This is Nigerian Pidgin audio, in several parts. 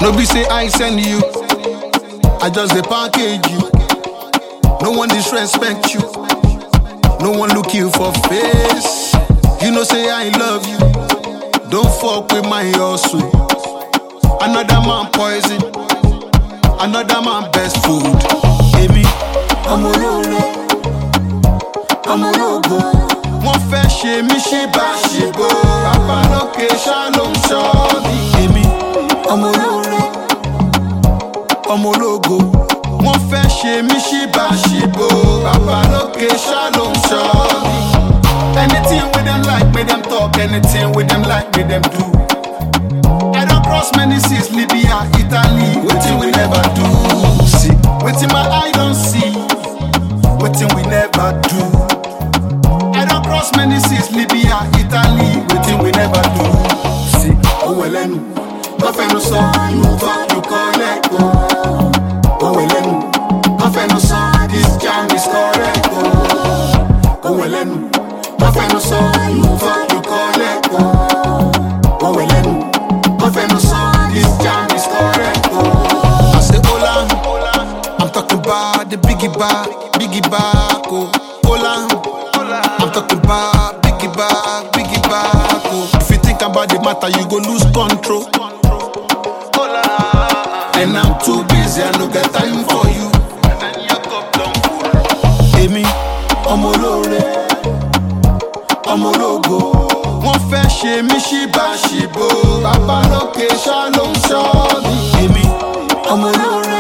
No be say I send you, I just dey package you. No one disrespect you, no one look you for face. You know say I love you, don't fuck with my hustle. Another man poison, another man best food. Èmi, ọmọ olóore, ọmọ ológo. Wọ́n fẹ́ ṣe mí ṣe bá ṣe bó. Bàbá lókè ṣá ló ń ṣọ́ mi. Èmi, ọmọ olóore, ọmọ ológo. Wọ́n fẹ́ ṣe mí ṣe bá ṣe bó. Bàbá lókè ṣá ló ń ṣọ́ mi. Anything with them like, make them talk. Anything with them like, make them do. I don't cross many seas, Libya, Italy. Waiting we never do. See, waiting my eye don't see. Waiting we never do. I don't cross many seas, Libya, Italy. Waiting we never do. See, oh well, nothing no so. You talk, you collect. Oh well, nothing no so. This jam is correct. Oh well, nothing no so. You talk, you collect. Oh well, nothing no so. This jam is correct. I say hola, I'm talking about the biggie bar, oh hola. I'm talking about biggie bar, oh. If you think about the matter, you go lose control. Hola. And I'm too busy, I no get time for you. And then your cup don't full. Èmi, ọmọ olóore, ọmọ ológo. Wọ́n fẹ́ ṣe mí ṣí bá ṣe bó. Bàbá lókè ṣá ló ń ṣọ́ mi. Èmi, ọmọ olóore,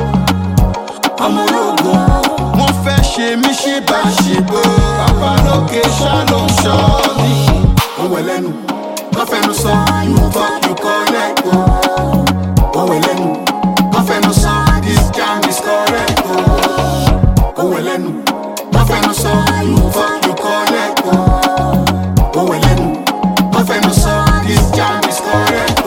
ọmọ ológo. Wọ́n fẹ́ ṣe mí ṣí bá ṣe bó. Bàbá lókè ṣá ló ń ṣọ́ mi. Òun ẹlẹ́nu, wọ́n fẹ́nu sọ. You talk, you collect. Òun ẹlẹ́nu, wọ́n fẹ́nu sọ. This jam is correct. Òun ẹlẹ́nu, wọ́n fẹ́nu sọ. You talk, you collect. Òun ẹlẹ́nu, wọ́n fẹ́nu sọ. This jam is correct.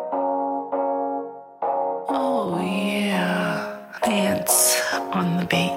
Oh yeah, dance on the beat.